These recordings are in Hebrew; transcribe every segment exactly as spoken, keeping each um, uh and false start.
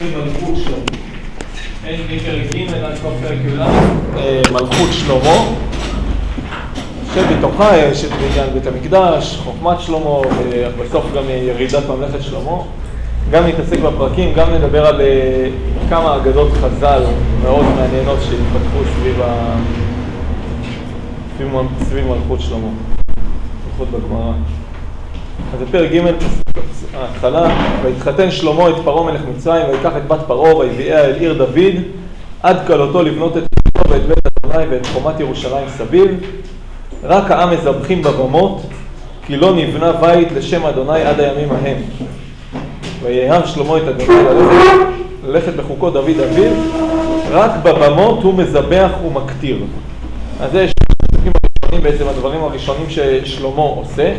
מלכות שלמה. אין בפרק ג' עד סוף פרק י"א מלכות שלמה, שבתוכה יש את בניין בית המקדש, חוכמת שלמה, ובסוף גם ירידת ממלכת שלמה. גם נתעסק בפרקים, גם נדבר על כמה אגדות חז"ל מאוד מעניינות שהתפתחו סביב, ה... סביב מלכות שלמה, מלכות בגמרא. אז בפרק ג' ההתחלה, והתחתן שלמה את פרעה מלך מצרים, ויקח את בת פרעה ויביאה אל עיר דוד, עד כלותו לבנות את ביתו ואת בית ה' ואת חומת ירושלים סביב. רק העם מזבחים בבמות, כי לא נבנה בית לשם אדוני עד הימים ההם. ויאהב שלמה את אדוני ללכת, ללכת בחוקות דוד אביו, רק בבמות הוא מזבח ומקטיר. אז זה הפסוקים הראשונים, בעצם הדברים הראשונים ששלמה עושה.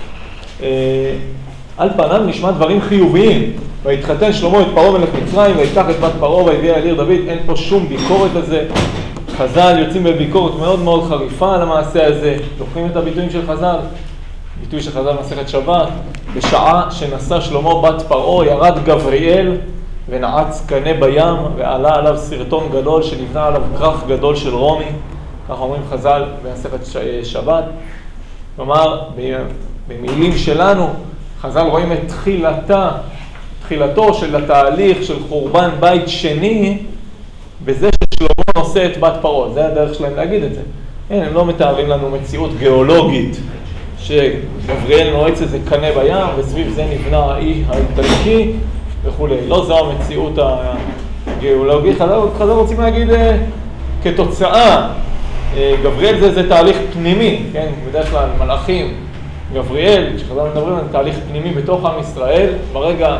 על פניו נשמע דברים חיוביים. והתחתן שלמה את פרעה מלך מצרים, ויקח את בת פרעה ויביאה אל עיר דוד. אין פה שום ביקורת על זה. חז"ל יוצאים בביקורת מאוד מאוד חריפה על המעשה הזה. לוקחים את הביטויים של חז"ל, ביטוי של חז"ל מסכת שבת. בשעה שנשא שלמה בת פרעה ירד גבריאל ונעץ קנה בים, ועלה עליו סרטון גדול שנבנה עליו כרך גדול של רומי. כך אומרים חז"ל במסכת שבת. כלומר, במילים שלנו, חז"ל רואים את תחילתה, תחילתו של התהליך של חורבן בית שני, בזה ששלמה נושא את בת פרעה. זה הדרך שלהם להגיד את זה. אין, הם לא מתארים לנו מציאות גיאולוגית, שגבריאל נועץ איזה קנה בים, וסביב זה נבנה האי האיטלקי וכו'. לא זו המציאות הגיאולוגית. חז"ל רוצים להגיד כתוצאה. גבריאל זה איזה תהליך פנימי, כן? בדרך כלל מלאכים, גבריאל, כשחז"ל מדברים על תהליך פנימי בתוך עם ישראל, ברגע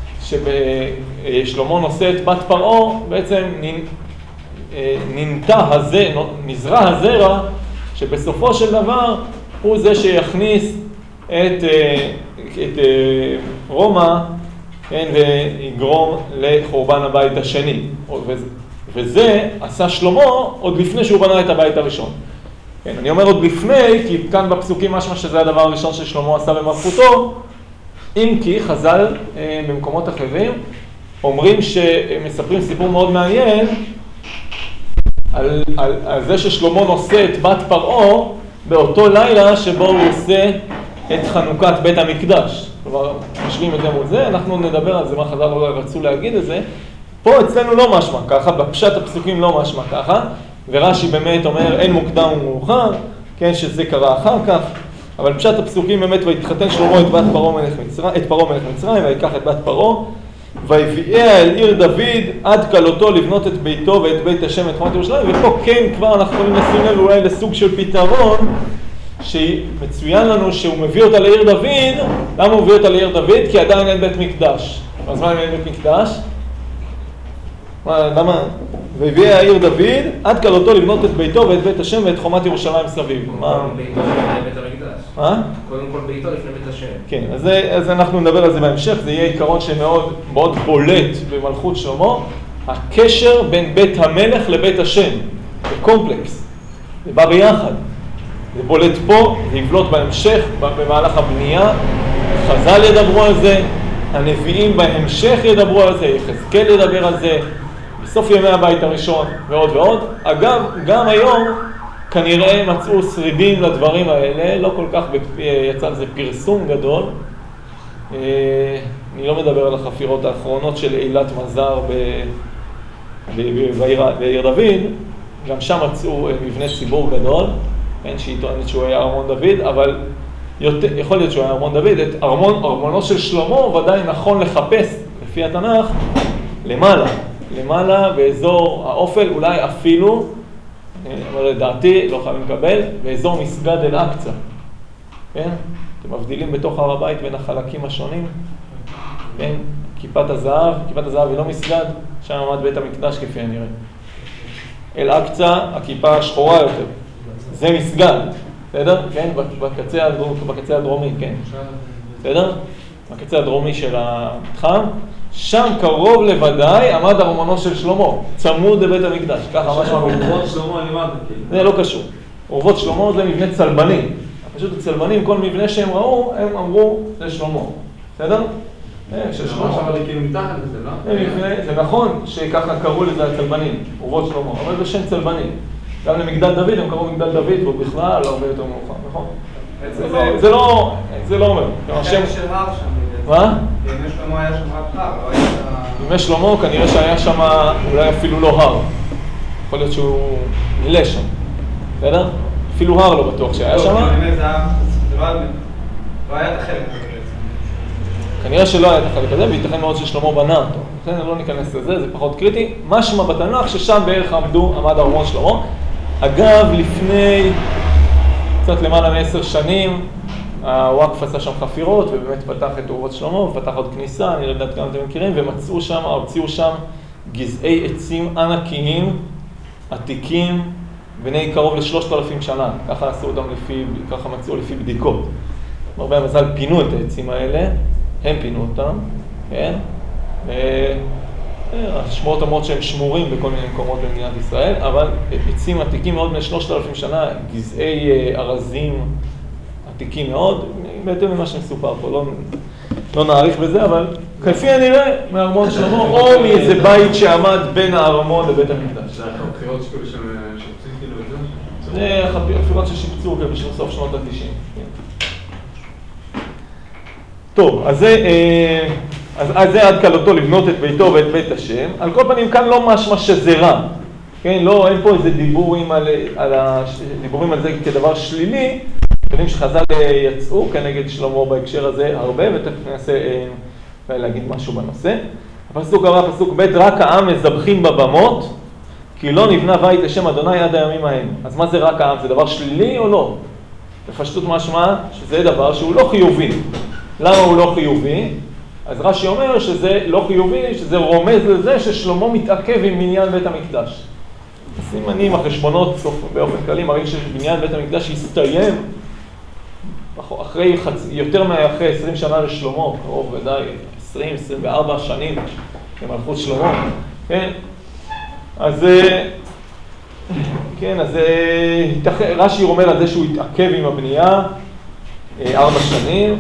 ששלמה נושא את בת פרעה, בעצם ננטע הזה, נזרע הזרע, שבסופו של דבר הוא זה שיכניס את, את רומא, כן? ויגרום לחורבן הבית השני. וזה עשה שלמה עוד לפני שהוא בנה את הבית הראשון. כן, אני אומר עוד לפני, כי כאן בפסוקים משמע שזה הדבר הראשון ששלמה עשה במלכותו, אם כי חז"ל במקומות אחרים אומרים שמספרים סיפור מאוד מעניין על, על, על זה ששלמה נושא את בת פרעה באותו לילה שבו הוא עושה את חנוכת בית המקדש. כלומר, משווים את זה מול זה, אנחנו נדבר על זה, מה חז"ל רצו להגיד את זה. פה אצלנו לא משמע ככה, בפשט הפסוקים לא משמע ככה, ורש"י באמת אומר אין מוקדם ומאוחר, כן, שזה קרה אחר כך, אבל בפשט הפסוקים באמת, והתחתן שלמה את בת פרעה מלך מצרים, את פרעה מלך מצרים, ויקח את בת פרעה, ויביאה אל עיר דוד עד כלותו לבנות את ביתו ואת בית השם ואת חומת ירושלים. ופה כן כבר אנחנו יכולים לשים לב אולי לסוג של פתרון, שמצוין לנו שהוא מביא אותה לעיר דוד. למה הוא מביא אותה לעיר דוד? כי עדיין אין בית מקדש. אז מה אם אין בית מקדש? למה? והביאה העיר דוד עד כלותו לבנות את ביתו ואת בית השם ואת חומת ירושלים סביב. מה? ביתו לפני בית המקדש. מה? קודם כל ביתו לפני בית השם. כן, אז, אז אנחנו נדבר על זה בהמשך. זה יהיה עיקרון שמאוד מאוד בולט במלכות שלמה. הקשר בין בית המלך לבית השם. זה קומפלקס. זה בא ביחד. זה בולט פה, זה יבלוט בהמשך, במהלך הבנייה. חז"ל ידברו על זה, הנביאים בהמשך ידברו על זה, יחזקאל ידבר על זה. בסוף ימי הבית הראשון ועוד ועוד. אגב, גם היום כנראה מצאו שרידים לדברים האלה, לא כל כך יצא לזה פרסום גדול. אני לא מדבר על החפירות האחרונות של אילת מזר בעיר דוד, גם שם מצאו מבנה ציבור גדול, שהיא טוענת שהוא היה ארמון דוד, אבל יכול להיות שהוא היה ארמון דוד. את ארמון, ארמונו של שלמה ודאי נכון לחפש, לפי התנ"ך, למעלה. למעלה באזור האופל, אולי אפילו, אבל לדעתי לא חייבים לקבל, באזור מסגד אל-אקצה. כן? אתם מבדילים בתוך הר הבית בין החלקים השונים. כן? כיפת הזהב, כיפת הזהב היא לא מסגד, שם עמד בית המקדש כפי הנראה. אל-אקצה, הכיפה השחורה יותר. זה מסגד, בסדר? כן? בקצה הדרומי, בקצה הדרומי, כן. בסדר? בקצה הדרומי של המתחם. שם קרוב לוודאי עמד ארמונו של שלמה, צמוד לבית המקדש. ככה משהו... אורוות שלמה לימד. זה לא קשור. אורוות שלמה זה מבנה צלבני. פשוט הצלבנים, כל מבנה שהם ראו, הם אמרו לשלמה. בסדר? ממש אבל כאילו מתחת לזה, לא? זה נכון שככה קראו לזה הצלבנים, אורות שלמה, אבל זה שם צלבנים. גם למגדל דוד הם קראו מגדל דוד, והוא בכלל הרבה יותר מאוחר, נכון? זה לא, זה לא אומר. השם של רב שם. מה? בימי שלמה היה שם רק הר, לא היה... בימי שלמה כנראה שהיה שם אולי אפילו לא הר. יכול להיות שהוא מילא שם, בסדר? אפילו הר לא בטוח שהיה שם. לא היה את החלק הזה בעצם. כנראה שלא היה את החלק הזה, וייתכן מאוד ששלמה בנה אותו. לכן לא ניכנס לזה, זה פחות קריטי. משמע בתנ"ך ששם בערך עמדו, עמד ארמון שלמה. אגב, לפני קצת למעלה מעשר שנים, הוואקף עשה שם חפירות, ובאמת פתח את אורות שלמה, ופתח עוד כניסה, אני לא יודעת כמה אתם מכירים, ומצאו שם, הוציאו שם גזעי עצים ענקיים, עתיקים, בני קרוב לשלושת אלפים שנה. ככה עשו אותם לפי, ככה מצאו לפי בדיקות. הרבה מזל פינו את העצים האלה, הם פינו אותם, כן? השמועות אומרות שהם שמורים בכל מיני מקומות במדינת ישראל, אבל עצים עתיקים מאוד בני שלושת אלפים שנה, גזעי ארזים עתיקים מאוד, בהתאם למה שמסופר פה, לא, לא נעריך בזה, אבל כפי הנראה מארמון שלמה, או מאיזה בית שעמד בין הארמון לבית המקדש. זה החפירות שכאילו ששיפצו כאילו את זה? זה החפירות ששיפצו בסוף שנות ה-תשעים. טוב, אז זה, אז, אז זה עד קלותו לבנות את ביתו ואת בית השם. על כל פנים, כאן לא משמע שזה רע. כן, לא, אין פה איזה דיבורים על, על, ה, דיבורים על זה כדבר שלילי. יודעים שחז"ל יצאו כנגד שלמה בהקשר הזה הרבה, ותכף ננסה אה, להגיד משהו בנושא. הפסוק הבא, פסוק ב', רק העם מזבחים בבמות, כי לא נבנה בית לשם אדוני עד הימים ההם. אז מה זה רק העם? זה דבר שלילי או לא? בפשטות משמע שזה דבר שהוא לא חיובי. למה הוא לא חיובי? אז רש"י אומר שזה לא חיובי, שזה רומז לזה ששלמה מתעכב עם בניין בית המקדש. סימנים, החשבונות באופן כללי מראים שבניין בית המקדש יסתיים אחרי חצ... יותר מאחרי עשרים שנה לשלמה, קרוב ודאי עשרים עשרים וארבע שנים למלכות שלמה, כן? אז כן, אז רש"י אומר על זה שהוא התעכב עם הבנייה ארבע שנים.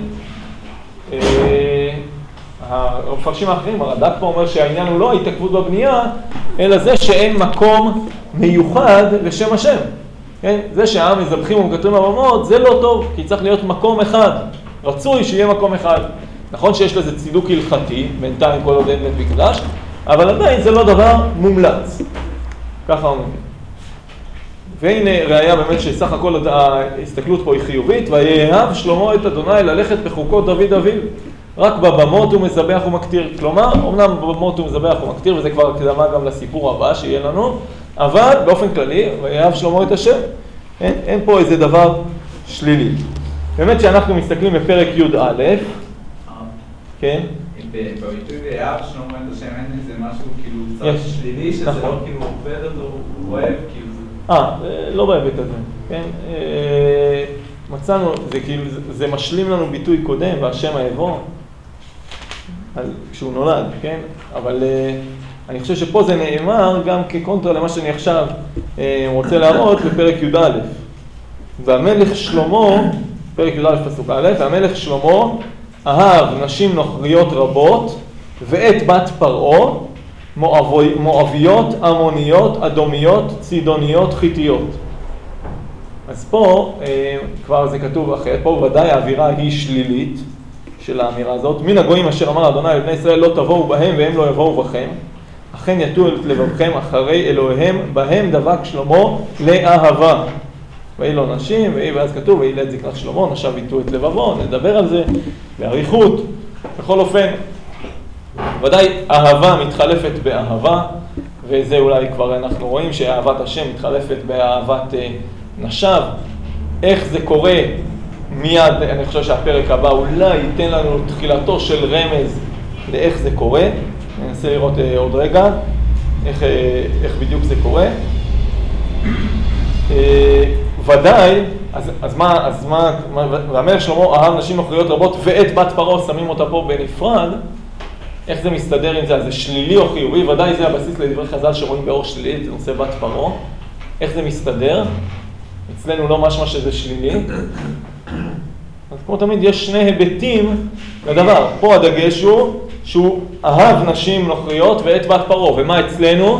המפרשים האחרים, הרד"ק פה אומר שהעניין הוא לא ההתעכבות בבנייה, אלא זה שאין מקום מיוחד לשם השם. כן? זה שהעם מזבחים ומקטרים בבמות, זה לא טוב, כי צריך להיות מקום אחד. רצוי שיהיה מקום אחד. נכון שיש לזה צידוק הלכתי, בינתיים כל עוד אין בית מקדש, אבל עדיין זה לא דבר מומלץ. ככה אומרים. והנה ראיה באמת שסך הכל ההסתכלות פה היא חיובית, ויאהב שלמה את אדוני ללכת בחוקות דוד אביו. רק בבמות הוא מזבח ומקטיר. כלומר, אמנם בבמות הוא מזבח ומקטיר, וזה כבר הקדמה גם לסיפור הבא שיהיה לנו, אבל באופן כללי, ויאהב שלמה את השם. אין, אין פה איזה דבר שלילי. באמת שאנחנו מסתכלים בפרק י"א, כן? בביטוי ויאהב שלמה את השם, אין איזה משהו כאילו קצת שלילי, שזה לא כאילו עובד אותו, הוא אוהב, כאילו זה... אה, לא בהיבט הזה, כן? מצאנו, זה כאילו, זה משלים לנו ביטוי קודם, והשם האבוא, כשהוא נולד, כן? אבל אני חושב שפה זה נאמר גם כקונטרה למה שאני עכשיו רוצה להראות בפרק י"א. והמלך שלמה, פרק י"א פסוק א', והמלך שלמה אהב נשים נוכריות רבות, ואת בת פרעה, מואביות, עמוניות, אדומיות, צידוניות, חיתיות. אז פה כבר זה כתוב אחרת, פה ודאי האווירה היא שלילית של האמירה הזאת. מן הגויים אשר אמר אדוני לבני ישראל לא תבואו בהם והם לא יבואו בכם, אכן יטו את לבבכם אחרי אלוהיהם, בהם דבק שלמה לאהבה. ויהי לו נשים, ויהי ואז כתוב, ויהי לעת זקנת שלמה, נשב יטו את לבבו, נדבר על זה באריכות. בכל אופן, ודאי אהבה מתחלפת באהבה, וזה אולי כבר אנחנו רואים שאהבת השם מתחלפת באהבת נשב. איך זה קורה מיד, אני חושב שהפרק הבא אולי ייתן לנו תחילתו של רמז לאיך זה קורה. ננסה לראות עוד רגע איך, איך בדיוק זה קורה. ודאי, אז, אז מה, אז מה, והמלך שלמה אהב נשים נוכריות רבות ואת בת פרעה, שמים אותה פה בנפרד. איך זה מסתדר עם זה? אז זה שלילי או חיובי? ודאי זה הבסיס לדברי חז"ל שרואים באור שלילי, זה נושא בת פרעה. איך זה מסתדר? אצלנו לא משמע שזה שלילי. אז כמו תמיד יש שני היבטים לדבר. פה הדגש הוא שהוא אהב נשים נוכריות ואת בת פרעה. ומה אצלנו?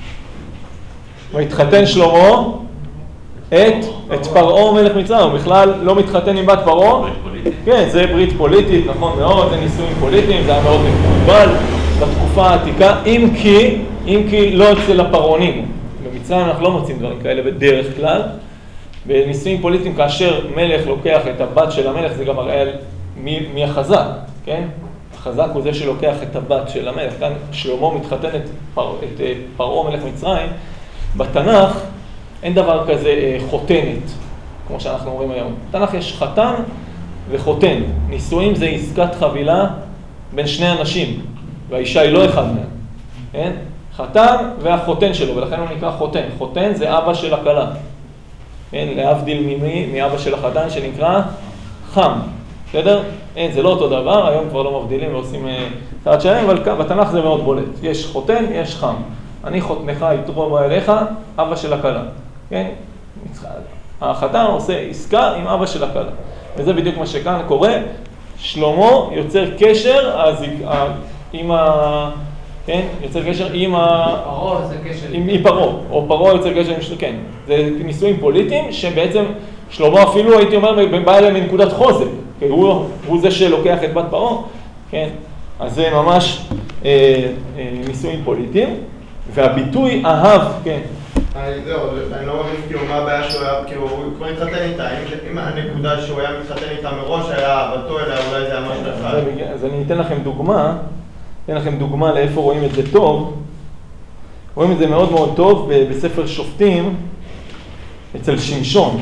והתחתן שלמה את, את פרעה מלך מצרים. הוא בכלל לא מתחתן עם בת פרעה. ברית פוליטית. כן, זה ברית פוליטית, נכון מאוד, זה נישואים פוליטיים, זה היה מאוד מקובל בתקופה העתיקה, אם כי, אם כי לא אצל הפרעונים. במצרים אנחנו לא מוצאים דברים כאלה בדרך כלל. בנישואים פוליטיים, כאשר מלך לוקח את הבת של המלך, זה גם מראה מי, מי החזק, כן? החזק הוא זה שלוקח את הבת של המלך. כאן שלמה מתחתן את, פר, את פרעה מלך מצרים. בתנ"ך אין דבר כזה חותנת, כמו שאנחנו אומרים היום. בתנ"ך יש חתן וחותן. נישואים זה עסקת חבילה בין שני אנשים, והאישה היא לא אחד מהם. כן? חתן והחותן שלו, ולכן הוא נקרא חותן. חותן זה אבא של הכלה. כן? להבדיל ממי, מאבא של החתן שנקרא חם. בסדר? אין, זה לא אותו דבר, היום כבר לא מבדילים ועושים צעד שלהם, אבל בתנ"ך זה מאוד בולט. יש חותן, יש חם. אני חותנך יתרום אליך, אבא של הכלה. כן? החתן עושה עסקה עם אבא של הכלה. וזה בדיוק מה שכאן קורה. שלמה יוצר קשר אז עם ה... כן? יוצר קשר עם ה... פרעה יוצר קשר. עם פרעה, או פרעה יוצר קשר עם... כן. זה נישואים פוליטיים שבעצם שלמה אפילו, הייתי אומר, בא אליהם מנקודת חוזק. הוא, הוא זה שלוקח את בת פרעה. כן? אז זה ממש אה, אה, נישואים פוליטיים. והביטוי אהב, כן. זהו, אני לא מבין כאילו מה הבעיה שהוא היה, כאילו הוא כבר התחתן איתה, אם הנקודה שהוא היה מתחתן איתה מראש היה אהבתו אליה, אולי זה היה משהו אחד. אז אני אתן לכם דוגמה, אתן לכם דוגמה לאיפה רואים את זה טוב. רואים את זה מאוד מאוד טוב בספר שופטים אצל שמשון.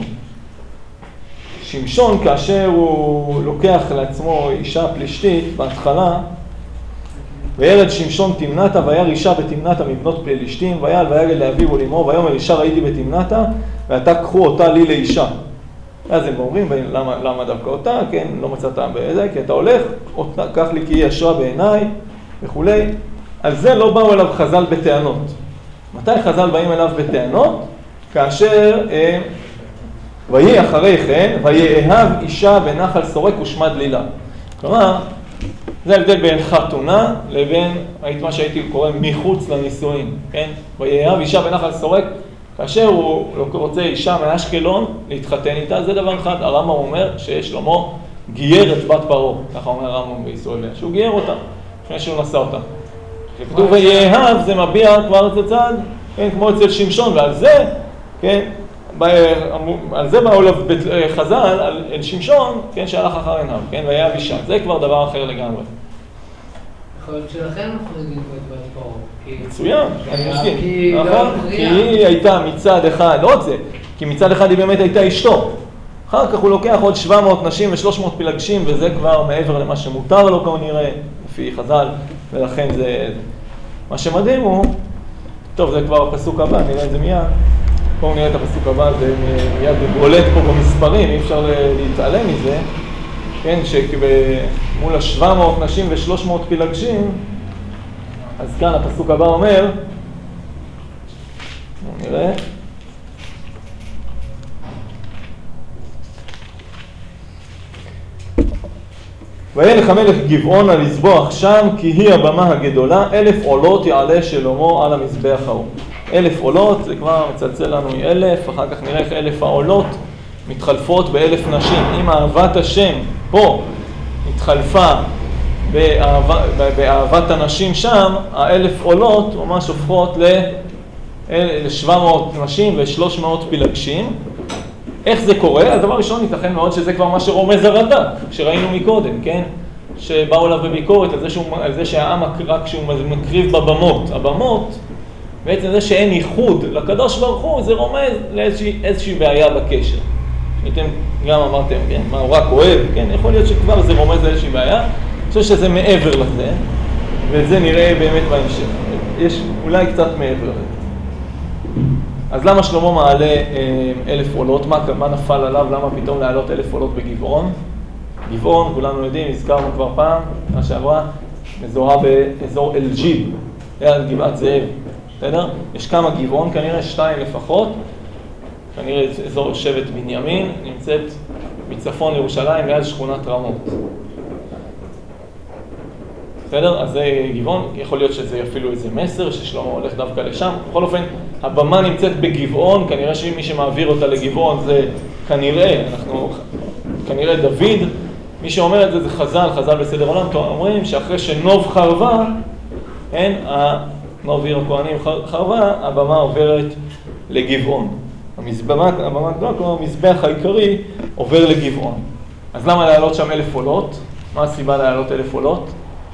שמשון כאשר הוא לוקח לעצמו אישה פלישתית בהתחלה, וירד שמשון תמנתה, וירא אישה בתמנתה מבנות פלישתים, ויעל ויגד לאביו ולאמו, ויאמר אישה ראיתי בתמנתה, ועתה קחו אותה לי לאישה. אז הם אומרים, למה, למה דווקא אותה? כן, לא מצאת בזה, כי אתה הולך, אותה, קח לי כי היא ישרה בעיניי, וכולי. על זה לא באו אליו חז"ל בטענות. מתי חז"ל באים אליו בטענות? כאשר, אה, ויהי אחרי כן, ויאהב אישה בנחל סורק ושמה דלילה. כלומר, זה ההבדל בין חתונה לבין, היית מה שהייתי קורא, מחוץ לנישואים, כן? ויאהב אישה בנחל סורק, כאשר הוא רוצה אישה מאשקלון להתחתן איתה, זה דבר אחד. הרמב"ם אומר ששלמה גייר את בת פרעה, ככה אומר הרמב"ם בישראל, שהוא גייר אותה, לפני שהוא נשא אותה. כשכתוב ויאהב זה מביע כבר את הצד, כן? כמו אצל שמשון, ועל זה, כן? על זה באו חז"ל, על שמשון, כן, שהלך אחר עיניו, כן, ויאהב אישה. זה כבר דבר אחר לגמרי. יכול להיות שלכן אנחנו נגיד פה את בת פרעה. מצוין, אני מסכים. נכון? כי היא הייתה מצד אחד, לא רק זה, כי מצד אחד היא באמת הייתה אשתו. אחר כך הוא לוקח עוד שבע מאות נשים ו-שלוש מאות פילגשים, וזה כבר מעבר למה שמותר לו כנראה, לפי חז"ל, ולכן זה... מה שמדהים הוא... טוב, זה כבר הפסוק הבא, נראה את זה מיד. בואו נראה את הפסוק הבא, זה מיד בולט פה במספרים, אי אפשר להתעלם מזה, כן, שמול ה-שבע מאות נשים ו-שלוש מאות פילגשים, אז כאן הפסוק הבא אומר, בואו נראה, וילך המלך גבעונה לזבוח שם, כי היא הבמה הגדולה, אלף עולות יעלה שלמה על המזבח ההוא. אלף עולות, זה כבר מצלצל לנו מאלף, אחר כך נראה איך אלף העולות מתחלפות באלף נשים. אם אהבת השם פה התחלפה באהבה, באהבת הנשים שם, האלף עולות ממש הופכות ל-שבע מאות נשים ו-שלוש מאות פילגשים. איך זה קורה? אז דבר ראשון, ייתכן מאוד שזה כבר מה שרומז הרד"ק, שראינו מקודם, כן? שבאו אליו בביקורת על זה, שהוא, על זה שהעם רק כשהוא מקריב בבמות. הבמות, בעצם זה שאין ייחוד לקדוש ברוך הוא, זה רומז לאיזושהי איזושהי בעיה בקשר. שאתם גם אמרתם, כן? מה הוא רק אוהב, כן? יכול להיות שכבר זה רומז לאיזושהי בעיה. אני חושב שזה מעבר לזה, וזה נראה באמת בהמשך. יש אולי קצת מעבר לזה. אז למה שלמה מעלה אה, אלף עולות? מה, מה נפל עליו? למה פתאום להעלות אלף עולות בגבעון? גבעון, כולנו יודעים, הזכרנו כבר פעם, מה שעברה, מזוהה באזור אל-ג'יב, ליד גבעת זאב. בסדר? יש כמה גבעון, כנראה שתיים לפחות, כנראה אזור שבט בנימין, נמצאת מצפון לירושלים, ליד שכונת רמות. בסדר? אז זה גבעון, יכול להיות שזה אפילו איזה מסר ששלמה הולך דווקא לשם. בכל אופן, הבמה נמצאת בגבעון, כנראה שמי שמעביר אותה לגבעון זה כנראה, אנחנו, כנראה דוד. מי שאומר את זה זה חז"ל, חז"ל בסדר עולם, אומרים שאחרי שנוב חרבה, אין, נוב עיר הכהנים חרבה, הבמה עוברת לגבעון. המזבח, הבמה הגדולה, כלומר המזבח העיקרי עובר לגבעון. אז למה להעלות שם אלף עולות? מה הסיבה להעלות אלף עולות?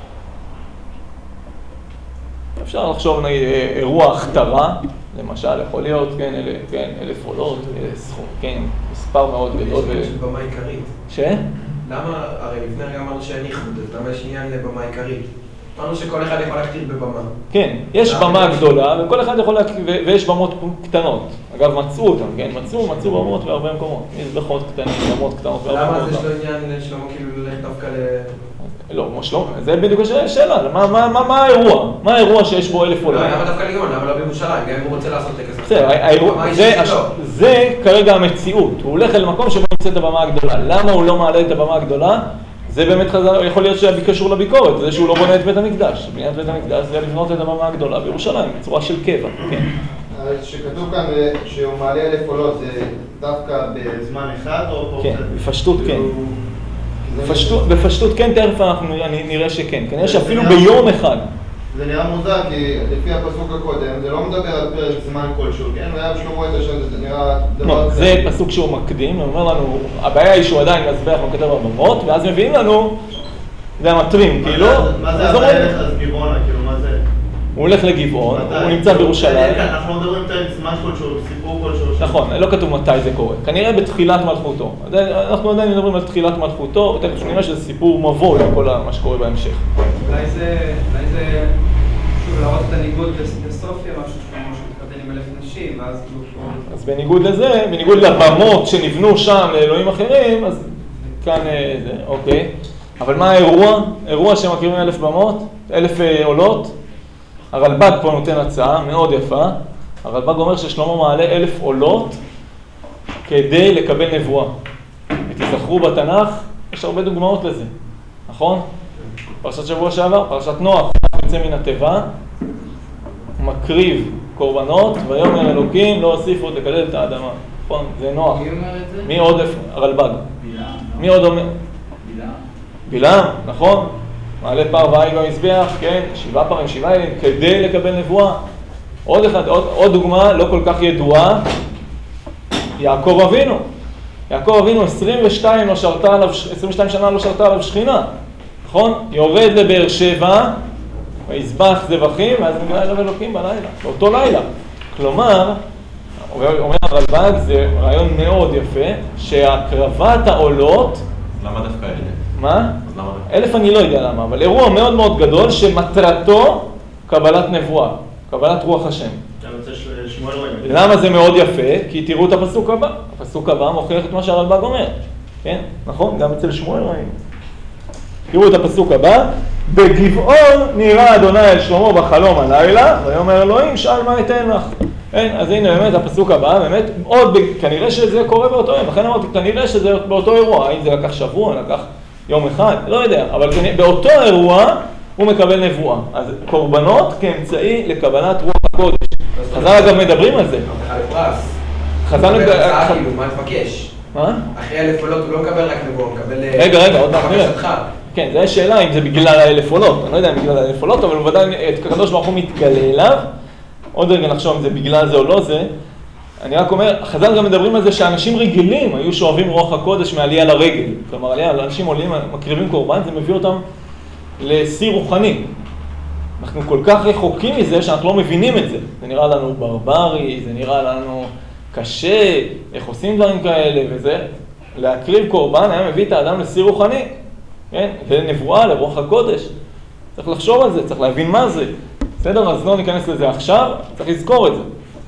אפשר לחשוב, נגיד, אירוע הכתרה, למשל, יכול להיות, כן, אל, כן, אלף עולות, סכום, כן, מספר מאוד גדול. יש ו... במה עיקרית. ש? למה, הרי לפני רגע אמרנו שאין ייחוד, אז למה יש עניין לבמה עיקרית? אמרנו שכל אחד יכול להקטיר בבמה. כן, יש במה גדולה, וכל אחד יכול להקטיר, ו- ויש במות קטנות. אגב, מצאו אותם, כן, מצאו, מצאו במות בהרבה מקומות. מזבחות קטנים, במות קטנות בהרבה מקומות. למה זה יש לו עניין שלמה כאילו ללכת דווקא ל... לא, כמו שלמה, זה בדיוק השאלה, מה, מה, מה, מה האירוע? מה האירוע שיש בו אלף עולים? למה דווקא לגמון? למה לא בירושלים? גם אם הוא רוצה לעשות טקס. בסדר, זה כרגע המציאות. הוא הולך אל מקום שבו נמצא את הבמה הגדולה. למה הוא לא מעלה את הבמה הגדולה? זה באמת חזר, יכול להיות שזה קשור לביקורת, זה שהוא לא בונה את בית המקדש. בניית בית המקדש זה לבנות את הבמה הגדולה בירושלים, בצורה של קבע, כן. שכתוב כאן שהוא מעלה אלף עולות, זה דווקא בזמן אחד או... כן, בפשטות כן. בפשטות כן, תכף אנחנו נראה שכן. כנראה שאפילו ביום אחד. זה נראה מוזר, כי לפי הפסוק הקודם, זה לא מדבר על פרק זמן כלשהו, כן? והיה בשלמה את השם, זה נראה דבר... זה פסוק שהוא מקדים, הוא אומר לנו, הבעיה היא שהוא עדיין מזבח וכתב בבמות, ואז מביאים לנו, זה המטרים, כאילו... מה זה הבעיה לך אז גבעונה, כאילו, מה זה? הוא הולך לגבעון, הוא נמצא בירושלים. אנחנו לא מדברים פרק זמן כלשהו, סיפור כלשהו. נכון, לא כתוב מתי זה קורה. כנראה בתחילת מלכותו. אנחנו עדיין מדברים על תחילת מלכותו, תכף נראה שזה סיפור מבוא לכל מה שקורה בהמשך. אולי זה, אולי זה, שוב, להראות את הניגוד לסופיה, משהו כמו שמתחתן עם אלף נשים, ואז כאילו... אז בניגוד לזה, בניגוד לבמות שנבנו שם לאלוהים אחרים, אז כאן זה, אוקיי. אבל מה האירוע? אירוע שמכירים אלף במות, אלף עולות. הרלב"ג פה נותן הצעה מאוד יפה. הרלב"ג אומר ששלמה מעלה אלף עולות כדי לקבל נבואה. ותזכרו בתנ"ך, יש הרבה דוגמאות לזה, נכון? פרשת שבוע שעבר, פרשת נוח, יוצא מן התיבה, מקריב קורבנות, ויאמר אלוקים לא הוסיפו עוד לקלל את האדמה. נכון? זה נוח. מי אומר את זה? מי עוד? הרלב"ג. בלעם. מי עוד אומר? בלעם. בלעם, נכון? מעלה פר ואי במזבח, כן, שבעה פרים, שבעה אלים, כדי לקבל נבואה. עוד אחד, עוד, עוד דוגמה לא כל כך ידועה, יעקב אבינו. יעקב אבינו עשרים ושתיים, לא שרתה עליו, עשרים ושתיים שנה לא שרתה עליו שכינה, נכון? יורד לבאר שבע, ויזבח זבחים, ואז נגלה אליו אלוקים בלילה, באותו לילה. כלומר, אומר הרלב"ג, זה רעיון מאוד יפה, שהקרבת העולות... למה דווקא אלה? מה? אז למה? אלף אני לא יודע למה, אבל אירוע מאוד מאוד גדול שמטרתו קבלת נבואה, קבלת רוח השם. למה זה מאוד יפה? כי תראו את הפסוק הבא. הפסוק הבא מוכיח את מה שהרלב"ג אומר. כן? נכון? גם אצל שמואל ראינו. תראו את הפסוק הבא. בגבעון נראה אדוני אל שלמה בחלום הלילה, ויאמר אלוהים שאל מה אתן לך. כן? אז הנה באמת הפסוק הבא, באמת עוד, כנראה שזה קורה באותו יום. לכן אמרתי, כנראה שזה באותו אירוע. האם זה לקח שבוע, לקח יום אחד? לא יודע. אבל באותו אירוע הוא מקבל נבואה. אז קורבנות כאמצעי לקבלת רוח הקודש. חז"ל אגב מדברים על זה. חז"ל מדברים... מה תבקש? מה? אחרי אלף עולות הוא לא מקבל רק נבואה, הוא מקבל... רגע, רגע, עוד מעט נראה. כן, זו השאלה אם זה בגלל האלף עולות. אני לא יודע אם בגלל האלף עולות, אבל ודאי את הקדוש ברוך הוא מתגלה אליו. עוד רגע נחשוב אם זה בגלל זה או לא זה. אני רק אומר, חז"ל גם מדברים על זה שאנשים רגילים היו שואבים רוח הקודש מעלייה לרגל. כלומר, עלייה, אנשים עולים, מקריבים קורבן, זה מביא אותם לשיא רוחני. אנחנו כל כך רחוקים מזה שאנחנו לא מבינים את זה. זה נראה לנו ברברי, זה נראה לנו קשה, איך עושים דברים כאלה וזה. להקריב קורבן היה מביא את האדם לשיא רוחני. כן? לנבואה, לרוח הקודש. צריך לחשוב על זה, צריך להבין מה זה. בסדר? אז לא ניכנס לזה עכשיו, צריך לזכור את זה.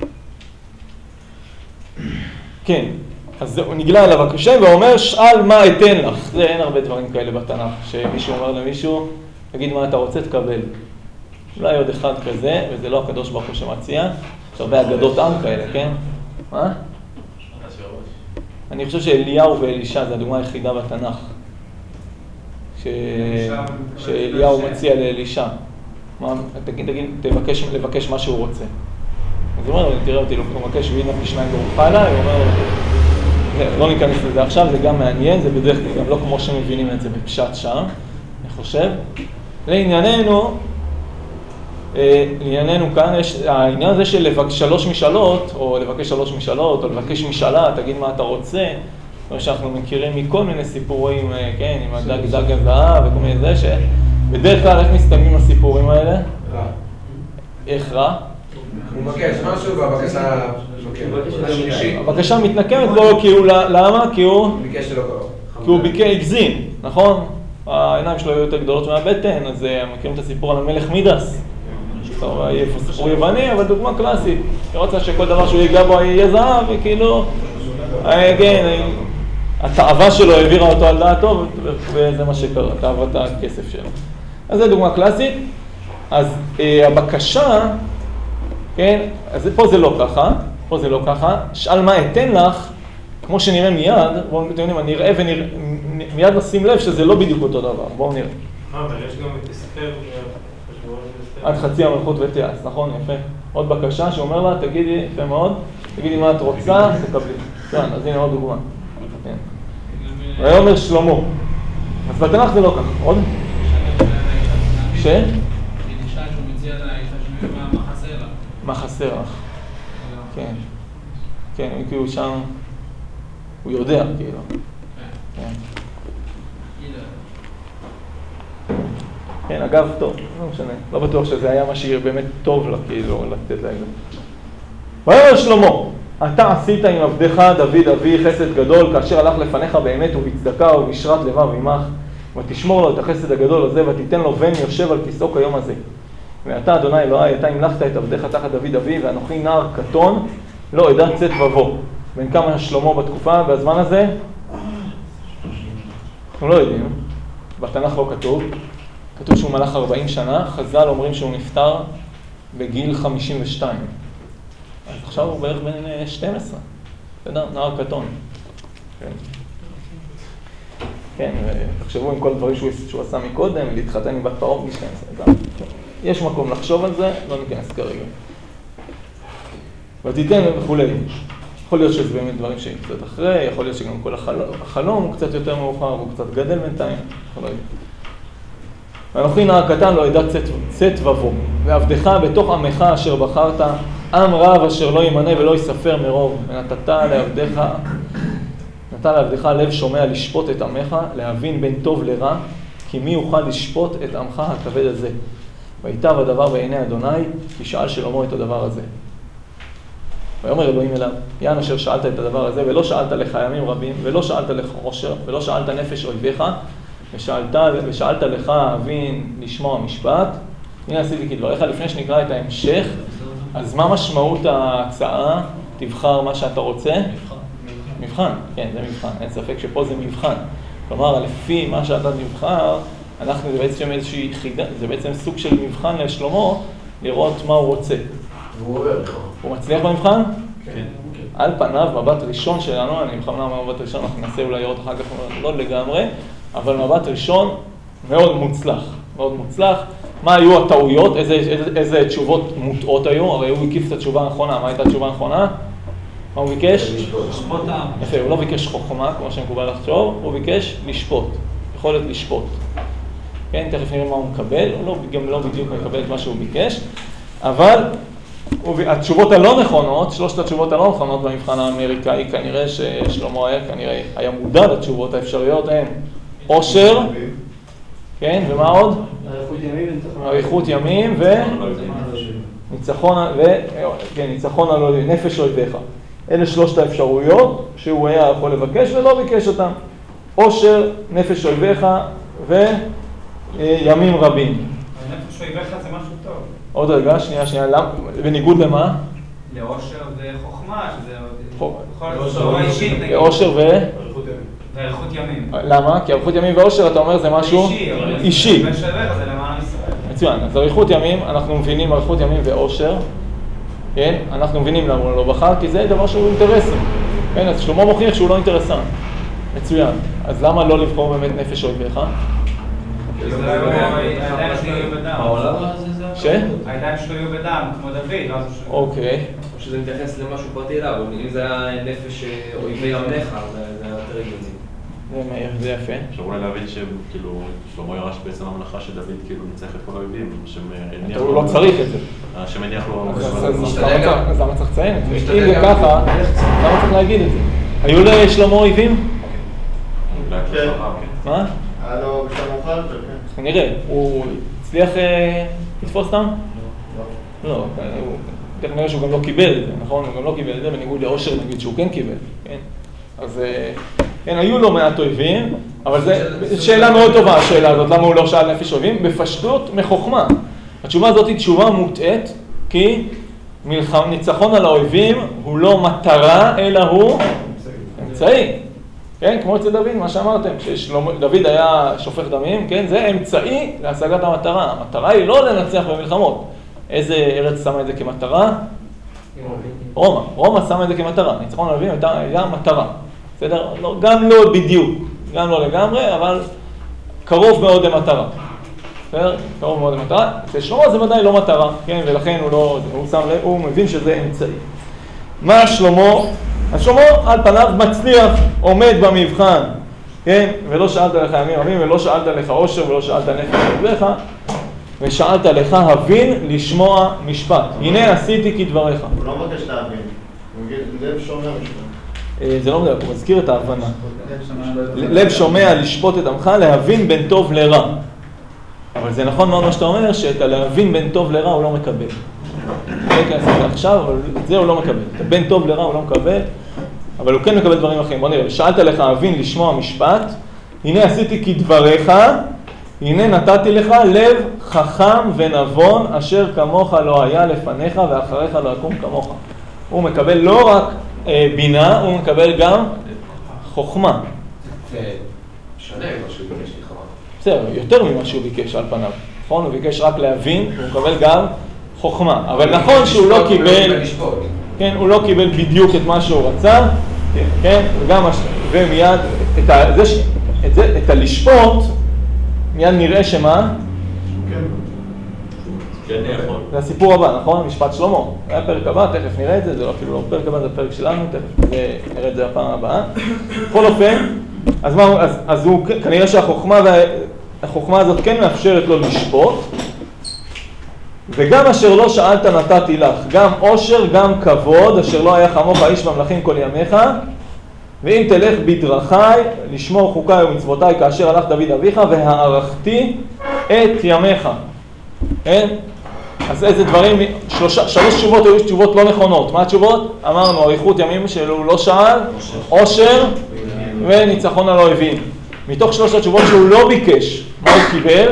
כן, אז הוא נגלה אליו הקשה ואומר, שאל מה אתן לך. זה אין הרבה דברים כאלה בתנ"ך, שמישהו אומר למישהו, תגיד מה אתה רוצה, תקבל. אולי עוד אחד כזה, וזה לא הקדוש ברוך הוא שמציע. יש הרבה אגדות עם כאלה, כן? מה? אני חושב שאליהו ואלישע זה הדוגמה היחידה בתנ"ך. ש... שאליהו מציע לאלישע. מה, תגיד, תגיד, תבקש, לבקש מה שהוא רוצה. אז הוא אומר, תראה אותי, הוא מבקש והנה פי שניים ברוך עליי, הוא אומר, לא ניכנס לזה עכשיו, זה גם מעניין, זה בדרך כלל גם לא כמו שמבינים את זה בפשט שם, אני חושב. לענייננו, לענייננו כאן, יש, העניין הזה של לבקש שלוש משאלות, או לבקש שלוש משאלות, או לבקש משאלה, תגיד מה אתה רוצה, כמו שאנחנו מכירים מכל מיני סיפורים, כן, עם הדג דג הזהב וכל מיני זה, שבדרך כלל איך מסתיימים הסיפורים האלה? רע. איך רע? הוא מבקש משהו והבקשה... הבקשה מתנקמת בו, כי הוא, למה? כי הוא... ביקש שלא קרוב. כי הוא ביקש, הגזים, נכון? העיניים שלו היו יותר גדולות מהבטן, אז מכירים את הסיפור על המלך מידס. סיפור יווני, אבל דוגמה קלאסית. היא רוצה שכל דבר שהוא ייגע בו יהיה זהב, וכאילו... כן, התאווה שלו העבירה אותו על דעתו, וזה מה שקרה, תאוות הכסף שלו. אז זו דוגמה קלאסית. אז הבקשה, כן, אז פה זה לא ככה, פה זה לא ככה. שאל מה אתן לך, כמו שנראה מיד, בואו נראה, נראה ומיד נשים לב שזה לא בדיוק אותו דבר. בואו נראה. אבל יש גם את אסתר, עד חצי המלכות ותיעש, נכון? יפה. עוד בקשה שאומר לה, תגידי, יפה מאוד, תגידי מה את רוצה, תקבלי. כן, אז הנה עוד דוגמה. ויאמר שלמה. אז בתנ"ך זה לא ככה. עוד? ש? אישה שהוא מציע לה, אישה שהוא מה חסר לה. מה חסר לך? כן. כן, כאילו שם, הוא יודע, כאילו. כן. כן, אגב, טוב, לא משנה. לא בטוח שזה היה מה שיהיה באמת טוב לה, כאילו, לתת לה את זה. ויאמר שלמה, אתה עשית עם עבדך דוד אבי חסד גדול, כאשר הלך לפניך באמת ובצדקה ובישרת לבב עמך, ותשמור לו את החסד הגדול הזה, ותיתן לו בן יושב על כיסאו כיום הזה. ואתה, אדוני אלוהי, אתה המלכת את עבדך תחת דוד אבי, ואנוכי נער קטון, לא אדע צאת ובוא. בין כמה שלמה בתקופה, בזמן הזה? אנחנו לא יודעים, בתנ"ך לא כתוב. כתוב שהוא מלך ארבעים שנה, חז"ל אומרים שהוא נפטר בגיל חמישים ושתיים. אז עכשיו הוא בערך בן שתים עשרה, בסדר? נער קטון. כן, כן, ותחשבו עם כל הדברים שהוא, שהוא עשה מקודם, להתחתן עם בת פרעה מ-שתים עשרה. יש מקום לחשוב על זה, לא ניכנס כרגע. ותיתן וכו'. יכול להיות שזה באמת דברים שהם קצת אחרי, יכול להיות שגם כל החלום, החלום הוא קצת יותר מאוחר, הוא קצת גדל בינתיים, יכול להיות. ואנוכי נער קטן לא ידע צאת ובוא, ועבדך בתוך עמך אשר בחרת, עם רב אשר לא ימנה ולא יספר מרוב, ונתת לעבדך, נתת לעבדך לב שומע לשפוט את עמך, להבין בין טוב לרע, כי מי יוכל לשפוט את עמך הכבד הזה. ויטב הדבר בעיני אדוני, כי שאל שלמה את הדבר הזה. ויאמר אלוהים אליו, יען אשר שאלת את הדבר הזה, ולא שאלת לך ימים רבים, ולא שאלת לך עושר, ולא שאלת נפש אויביך, ושאלת, ושאלת לך אבין לשמוע משפט. הנה עשיתי כדבריך, לפני שנקרא את ההמשך, אז מה משמעות ההצעה? תבחר מה שאתה רוצה? מבחן. מבחן, כן, זה מבחן. אין ספק שפה זה מבחן. כלומר, לפי מה שאתה נבחר, אנחנו, זה בעצם איזושהי חידה, זה בעצם סוג של מבחן לשלמה, לראות מה הוא רוצה. והוא עובר לך. הוא מצליח במבחן? כן. על פניו, מבט ראשון שלנו, אני בכוונה מבט ראשון, אנחנו ננסה אולי לראות אחר כך לא לגמרי, אבל מבט ראשון מאוד מוצלח, מאוד מוצלח. מה היו הטעויות? איזה, איזה, איזה תשובות מוטעות היו? הרי הוא הקיף את התשובה הנכונה. מה הייתה התשובה הנכונה? מה הוא ביקש? לשפוט העם. יפה, הוא לא ביקש חוכמה, כמו שמקובל לחשוב, הוא ביקש לשפוט, יכולת לשפוט. כן, תכף נראה מה הוא מקבל, הוא לא, גם לא בדיוק מקבל את מה שהוא ביקש, אבל התשובות הלא נכונות, שלושת התשובות הלא נכונות במבחן האמריקאי, כנראה ששלמה היה, כנראה היה מודע לתשובות האפשריות, הם עושר, כן, ומה עוד? אריכות ימים ו... ניצחון, ו... כן, ניצחון על נפש אויביך. אלה שלושת האפשרויות שהוא היה יכול לבקש ולא ביקש אותם. עושר, נפש אויביך וימים רבים. נפש אויביך זה משהו טוב. עוד רגע, שנייה, שנייה, למה? בניגוד למה? לעושר וחוכמה, שזה חוכמה. יכול להיות תורה אישית נגיד. לעושר ו... ואריכות ימים. למה? כי אריכות ימים ועושר, אתה אומר, זה משהו אישי. נפש אויביך זה למען ישראל. מצוין, אז אריכות ימים, אנחנו מבינים אריכות ימים ועושר, כן? אנחנו מבינים למה הוא לא בחר, כי זה דבר שהוא אינטרסים. כן, אז שלמה מוכיח שהוא לא אינטרסנט. מצוין. אז למה לא לבחור באמת נפש אויביך? הידיים שלו היו בדם. ש? הידיים שלו היו בדם, כמו דוד. אוקיי. או שזה מתייחס למשהו פרטי אליו, אם זה היה נפש אויבי עמך, זה היה יותר הגיוני. זה מאיר, זה יפה. אפשר אולי להבין שכאילו שלמה ירש בעצם המלאכה שדוד כאילו ניצח את כל האויבים, הוא לא צריך את זה. שמניח לו... אז למה צריך לציין את זה? אם זה ככה, למה צריך להגיד את זה? היו לשלמה אויבים? כן. מה? היה לו בשלב מאוחר יותר, כן. נראה, הוא הצליח לתפוס אותם? לא. לא, תכף נראה שהוא גם לא קיבל את זה, נכון? הוא גם לא קיבל את זה, בניגוד לאושר נגיד שהוא כן קיבל, כן? אז כן, היו לו מעט אויבים, אבל זו שאלה מאוד טובה, השאלה הזאת, למה הוא לא שאל נפש אויבים? בפשטות מחוכמה. התשובה הזאת היא תשובה מוטעת, כי ניצחון על האויבים הוא לא מטרה, אלא הוא אמצעי. כן, כמו אצל דוד, מה שאמרתם, שדוד היה שופך דמים, כן, זה אמצעי להשגת המטרה. המטרה היא לא לנצח במלחמות. איזה ארץ שמה את זה כמטרה? רומא. רומא שמה את זה כמטרה. ניצחון על האויבים היה מטרה. בסדר? לא, גם לא בדיוק, גם לא לגמרי, אבל קרוב מאוד למטרה. בסדר? קרוב מאוד למטרה. אצל שלמה זה ודאי לא מטרה, כן, ולכן הוא לא, הוא שם לב, הוא מבין שזה אמצעי. מה שלמה? אז שלמה על פניו מצליח, עומד במבחן, כן? ולא שאלת לך ימים רבים, ולא שאלת לך עושר, ולא שאלת נפש אויביך, ושאלת לך הבין לשמוע משפט. הנה עשיתי כדבריך. הוא לא מבקש להבין, הוא מגיד, לב שומע משפט. זה לא מדבר, הוא מזכיר את ההבנה. לב שומע לשפוט את עמך, להבין בין טוב לרע. אבל זה נכון מאוד מה שאתה אומר, שאת הלהבין בין טוב לרע הוא לא מקבל. לא אכנס לזה עכשיו, אבל את זה הוא לא מקבל. את בין טוב לרע הוא לא מקבל, אבל הוא כן מקבל דברים אחרים. בוא נראה, שאלת לך להבין לשמוע משפט, הנה עשיתי כדבריך, הנה נתתי לך לב חכם ונבון, אשר כמוך לא היה לפניך ואחריך לא יקום כמוך. הוא מקבל לא רק אה, בינה, הוא מקבל גם חוכמה. זה שונה ממה שהוא ביקש לכאורה. בסדר, יותר ממה שהוא ביקש על פניו. נכון? הוא ביקש רק להבין, הוא מקבל גם חוכמה. אבל נכון שהוא לא קיבל, כן, הוא לא קיבל בדיוק את מה שהוא רצה, כן, וגם, ומיד, את ה, זה, את זה, את הלשפוט, מיד נראה שמה? כן, יכול. זה הסיפור הבא, נכון? משפט שלמה. זה הפרק הבא, תכף נראה את זה, זה אפילו לא פרק הבא, זה הפרק שלנו, תכף נראה את זה הפעם הבאה. בכל אופן, אז, מה, אז, אז הוא, כנראה שהחוכמה והחוכמה הזאת כן מאפשרת לו לשפוט, וגם אשר לא שאלת נתתי לך, גם עושר, גם כבוד, אשר לא היה חמוך איש ממלכים כל ימיך, ואם תלך בדרכי, לשמור חוקיי ומצוותיי, כאשר הלך דוד אביך, והערכתי את ימיך. כן? אז איזה דברים, שלושה, שלוש תשובות היו תשובות לא נכונות. מה התשובות? אמרנו, אריכות ימים שהוא לא שאל, עושר וניצחון על האויבים. מתוך שלוש התשובות שהוא לא ביקש, מה הוא קיבל?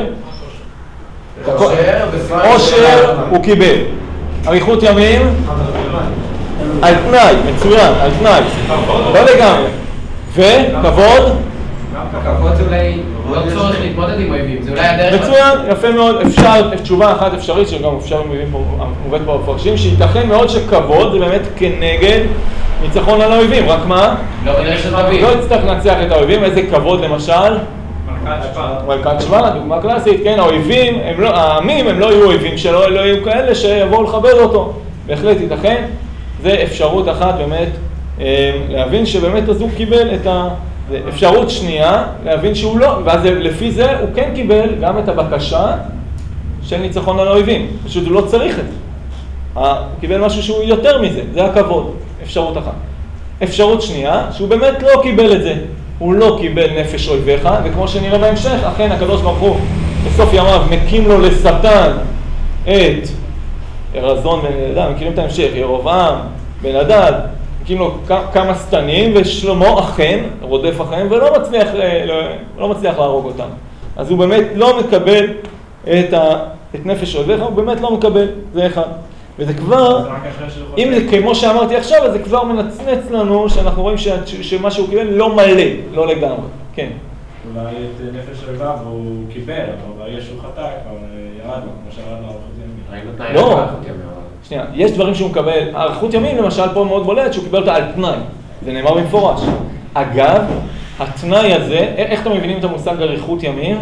עושר הוא קיבל. אריכות ימים על תנאי, מצוין, על תנאי. לא לגמרי. וכבוד? כבוד זה אולי לא צורך להתמודד עם אויבים, זה אולי הדרך... מצוין, יפה מאוד. אפשר, תשובה אחת אפשרית, שגם אפשר מביאים פה, מובאת פה בפרשים, שייתכן מאוד שכבוד זה באמת כנגד ניצחון על האויבים, רק מה? לא בדרך של דוד. לא יצטרך לנצח את האויבים, איזה כבוד למשל? מלכת שבא. מלכת שבא, דוגמה קלאסית, כן, האויבים, הם לא, העמים הם לא יהיו אויבים שלו, לא יהיו כאלה שיבואו לכבד אותו. בהחלט ייתכן, זה אפשרות אחת באמת להבין שבאמת אז הוא קיבל את ה... אפשרות שנייה, להבין שהוא לא, ואז לפי זה הוא כן קיבל גם את הבקשה של ניצחון על האויבים. פשוט הוא לא צריך את זה. הוא קיבל משהו שהוא יותר מזה, זה הכבוד, אפשרות אחת. אפשרות שנייה, שהוא באמת לא קיבל את זה. הוא לא קיבל נפש אויביך, וכמו שנראה בהמשך, אכן הקדוש ברוך הוא בסוף ימיו מקים לו לשטן את רזון בן הדד, מכירים את ההמשך, ירבעם בן הדד, מקים לו כמה שטנים, ושלמה אכן רודף אחריהם ולא מצליח, לא, לא מצליח להרוג אותם. אז הוא באמת לא מקבל את, ה, את נפש אויביך, הוא באמת לא מקבל, זה אחד. וזה כבר, אם זה כמו שאמרתי עכשיו, אז זה כבר מנצנץ לנו שאנחנו רואים ש, שמה שהוא קיבל לא מלא, לא לגמרי. כן. אולי את נפש אויביו הוא קיבל, אבל ברגע שהוא חטא, כבר ירד לו, כמו שירד לו אריכות ימים. לא, שנייה, יש דברים שהוא מקבל, אריכות ימים למשל פה מאוד בולט שהוא קיבל אותה על תנאי. זה נאמר במפורש. אגב, התנאי הזה, איך אתם מבינים את המושג אריכות ימים?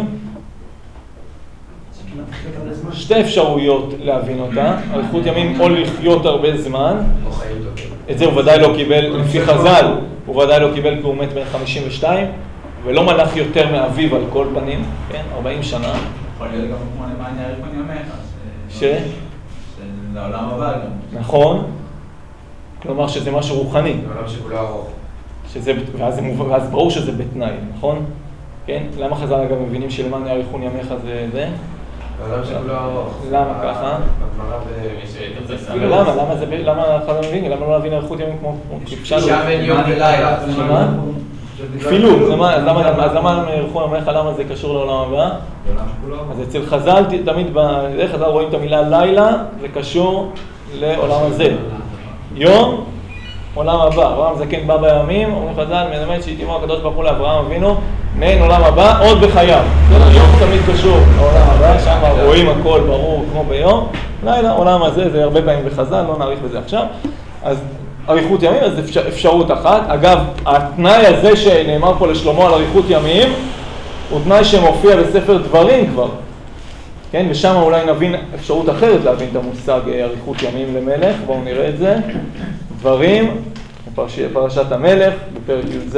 שתי אפשרויות להבין אותה, אריכות ימים או לחיות הרבה זמן, את זה הוא ודאי לא קיבל, לפי חז"ל, הוא ודאי לא קיבל כי הוא מת בן חמישים ושתיים, ולא מלך יותר מאביו על כל פנים, כן, ארבעים שנה. יכול להיות גם כמו למען יאריכון ימיך, ש? לעולם הבא גם. נכון, כלומר שזה משהו רוחני. לעולם שכולו ארוך. שזה, ואז, ואז ברור שזה בתנאי, נכון? כן? למה חז"ל אגב מבינים שלמען יאריכון ימיך זה זה? לעולם שכולו ארוך. למה ככה? למה? למה זה, למה חז"ל מבין? למה לא להבין אריכות ימים כמו כפשט? שישה בין יום ולילה. שמה? כפילות, אז למה יאריכון ימיך, למה זה קשור לעולם הבא? אז אצל חז"ל תמיד, בדרך חז"ל רואים את המילה לילה, זה קשור לעולם הזה. יום, עולם הבא. אברהם זקן בא בימים, אומרים חז"ל, מלמד שהתאימו הקדוש ברוך הוא לאברהם אבינו, מעין עולם הבא עוד בחייו. יום תמיד קשור לעולם הבא, שם רואים הכל ברור כמו ביום. לילה, עולם הזה, זה הרבה פעמים בחז"ל, לא נאריך בזה עכשיו. אז אריכות ימים, אז אפשר, אפשרות אחת. אגב, התנאי הזה שנאמר פה לשלמה על אריכות ימים, הוא תנאי שמופיע בספר דברים כבר. כן, ושם אולי נבין אפשרות אחרת להבין את המושג אריכות ימים למלך. בואו נראה את זה. דברים, פרשת המלך, בפרק י"ז.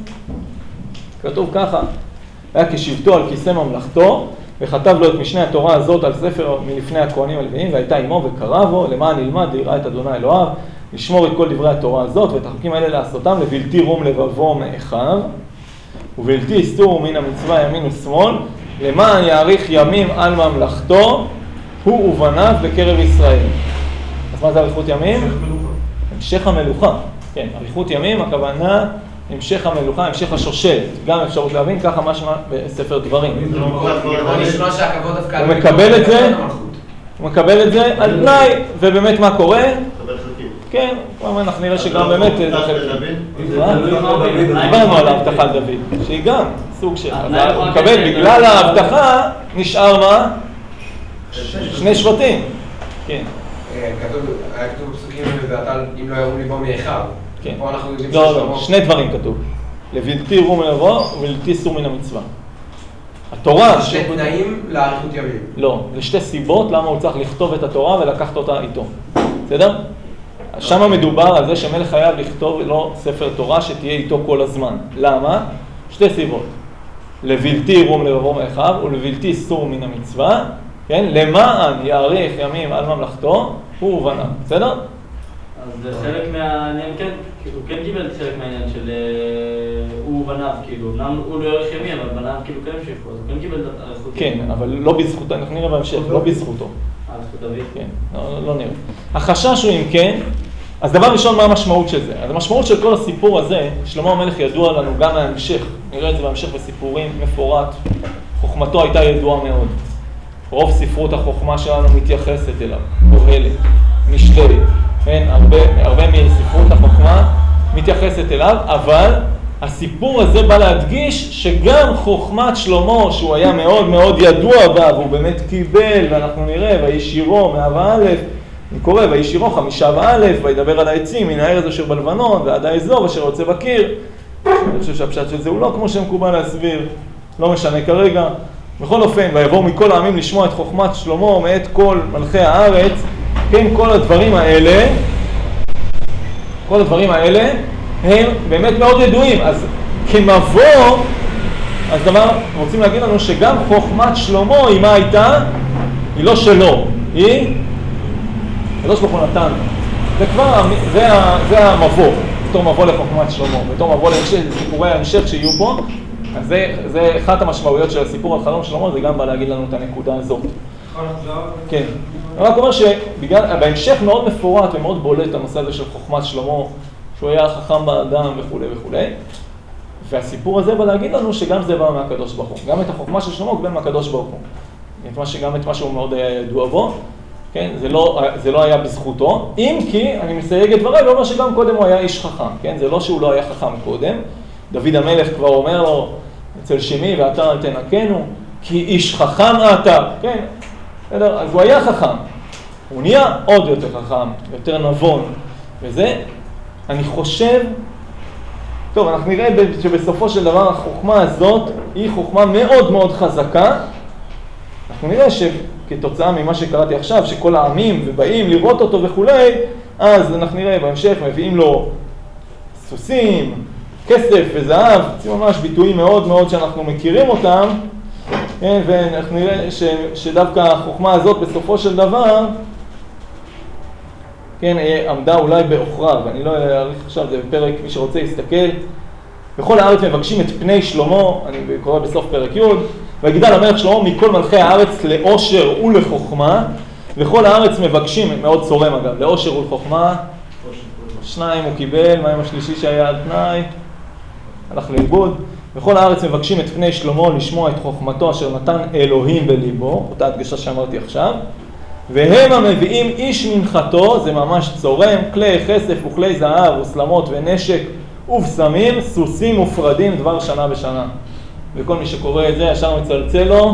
כתוב ככה, היה כשבתו על כיסא ממלכתו, וכתב לו את משנה התורה הזאת על ספר מלפני הכהנים הלוויים, והייתה עמו וקרא בו, למען ילמד ויראה את אדוני אלוהיו, לשמור את כל דברי התורה הזאת, ואת החוקים האלה לעשותם, לבלתי רום לבבו מאחיו, ובלתי הסתור מן המצווה ימין ושמאל, למען יאריך ימים על ממלכתו, הוא ובניו בקרב ישראל. אז מה זה אריכות ימים? המשך המלוכה. כן, אריכות ימים, הכוונה המשך המלוכה, המשך השושלת. גם אפשרות להבין, ככה משמע בספר דברים. הוא מקבל את זה, הוא מקבל את זה על תנאי, ובאמת מה קורה? כן, אנחנו נראה שגם באמת זה חלק. דיברנו על ההבטחה לדוד, שהיא גם סוג של... הוא מקבל, בגלל ההבטחה נשאר מה? שני שבטים. כן. היה כתוב בפסוקים ואתה אם לא יראו ליבו מאחיו. כן. לא, לא, שני דברים כתוב. לבלתי רום לבוא ובלתי סור מן המצווה. התורה... שני תנאים לאריכות ימים. לא, זה שתי סיבות למה הוא צריך לכתוב את התורה ולקחת אותה איתו. בסדר? שם מדובר על זה שמלך חייב לכתוב לו ספר תורה שתהיה איתו כל הזמן. למה? שתי סיבות. לבלתי רום לבוא מאחיו ולבלתי סור מן המצווה. כן? למען יאריך ימים על ממלכתו, הוא ובניו. בסדר? אז זה חלק מהעניין, כן, הוא כן קיבל חלק מהעניין של הוא ובניו, כאילו, אמנם הוא לא יאריך ימים, אבל בניו כאילו כן המשיכו, אז הוא כן קיבל את האריכות. כן, אבל לא בזכותו, אנחנו נראה בהמשך, לא בזכותו. אה, זכות דוד? כן, לא נראה. החשש הוא אם כן, אז דבר ראשון, מה המשמעות של זה? אז המשמעות של כל הסיפור הזה, שלמה המלך ידוע לנו גם מההמשך, נראה את זה בהמשך בסיפורים מפורט, חוכמתו הייתה ידועה מאוד. רוב ספרות החוכמה שלנו מתייחסת אליו, קהלת, משלי, כן, הרבה, הרבה מספרות החוכמה מתייחסת אליו, אבל הסיפור הזה בא להדגיש שגם חוכמת שלמה, שהוא היה מאוד מאוד ידוע בה, והוא באמת קיבל, ואנחנו נראה, וישירו מאהבה א', אני קורא, וישירו חמישה וא', וידבר על העצים, מן הארץ אשר בלבנון, ועד האזור אשר רוצה בקיר. אני חושב שהפשט של זה הוא לא כמו שמקובל להסביר, לא משנה כרגע. בכל אופן, ויבואו מכל העמים לשמוע את חוכמת שלמה מאת כל מלכי הארץ, כן, כל הדברים האלה, כל הדברים האלה הם באמת מאוד ידועים. אז כמבוא, אז דבר, רוצים להגיד לנו שגם חוכמת שלמה, היא מה הייתה? היא לא שלו, היא? לא שלמה נתן. זה כבר, זה, זה המבוא, בתור מבוא לחוכמת שלמה, בתור מבוא לסיפורי ההמשך שיהיו פה. אז זה, זה אחת המשמעויות של הסיפור על חלום שלמה, זה גם בא להגיד לנו את הנקודה הזאת. יכול לחזור? כן. אני רק אומר שבהמשך מאוד מפורט ומאוד בולט הנושא הזה של חוכמת שלמה, שהוא היה חכם באדם וכו' וכו'. והסיפור הזה בא להגיד לנו שגם זה בא מהקדוש ברוך הוא. גם את החוכמה של שלמה הוא קיבל מהקדוש ברוך הוא. את מה, גם את מה שהוא מאוד היה ידוע בו, כן? זה לא, זה לא היה בזכותו. אם כי, אני מסייג את דבריי ואומר שגם קודם הוא היה איש חכם, כן? זה לא שהוא לא היה חכם קודם. דוד המלך כבר אומר לו, אצל שמי ואתה תנקנו, כי איש חכם אתה, כן? בסדר? אז הוא היה חכם. הוא נהיה עוד יותר חכם, יותר נבון. וזה, אני חושב טוב, אנחנו נראה שבסופו של דבר החוכמה הזאת היא חוכמה מאוד מאוד חזקה. אנחנו נראה שכתוצאה ממה שקראתי עכשיו, שכל העמים ובאים לראות אותו וכולי, אז אנחנו נראה בהמשך, מביאים לו סוסים, כסף וזהב, זה ממש ביטויים מאוד מאוד שאנחנו מכירים אותם, כן, ואנחנו נראה ש, שדווקא החוכמה הזאת בסופו של דבר, כן, עמדה אולי באוכריו, ואני לא אעריך עכשיו, זה בפרק, מי שרוצה יסתכל. בכל הארץ מבקשים את פני שלמה, אני קורא בסוף פרק י', ויגדל המלך שלמה מכל מלכי הארץ לאושר ולחוכמה, וכל הארץ מבקשים, מאוד צורם אגב, לאושר ולחוכמה, שניים הוא קיבל, מה עם השלישי שהיה על תנאי? הלך לאיבוד. וכל הארץ מבקשים את פני שלמה לשמוע את חוכמתו אשר נתן אלוהים בליבו, אותה הדגשה שאמרתי עכשיו, והם המביאים איש מנחתו, זה ממש צורם, כלי כסף וכלי זהב וסלמות ונשק ובשמים, סוסים ופרדים דבר שנה בשנה. וכל מי שקורא את זה ישר מצלצל לו,